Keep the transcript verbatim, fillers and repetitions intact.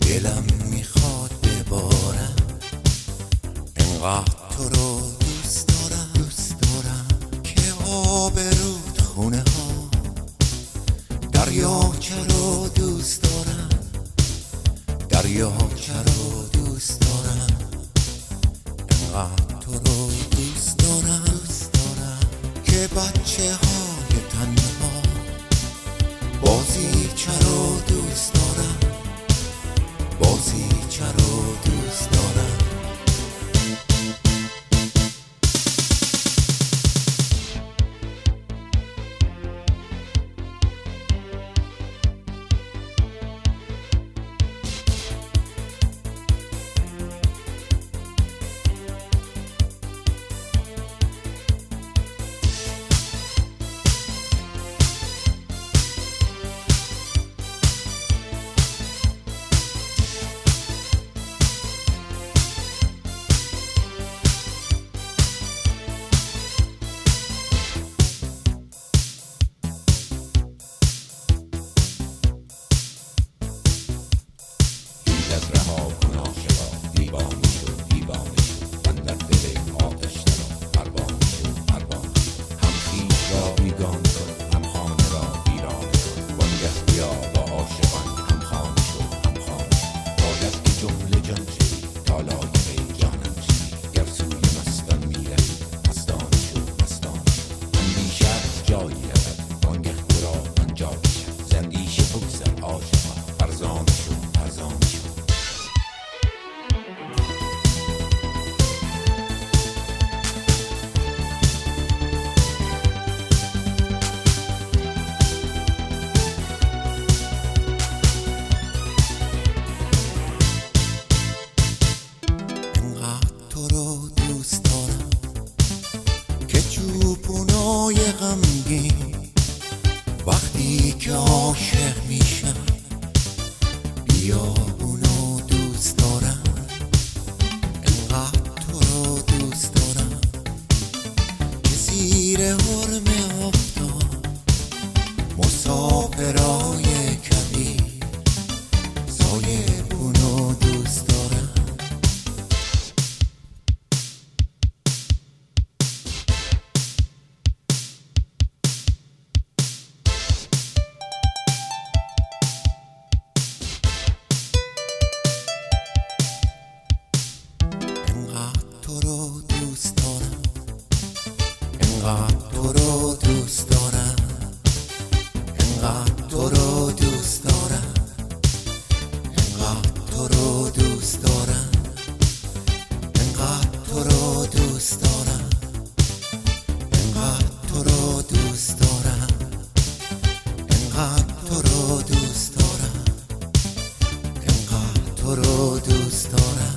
دلم میخواد ببارم، انقدر تو رو دوست دارم دوست دارم که آبرود خونه ها. دریاچه رو دوست دارم، دریاچه رو دوست دارم، انقدر تو رو دوست دارم دوست دارم که بچه های تنها بازیچه رو دوست دارم، بازیچه رو دوست دارم. وقتی که عاشق میشم بیابونو دوست دارم، انقدر تو رو دوست دارم که زیر حرم آفتاب مسافرای کبیر سایبونو دوست دارم. تو رو دوست دارم، انقدر تو رو دوست دارم، انقدر تو رو دوست دارم، انقدر تو رو دوست دارم، انقدر تو رو دوست دارم، انقدر تو رو دوست دارم، انقدر تو رو دوست دارم، انقدر تو رو دوست دارم.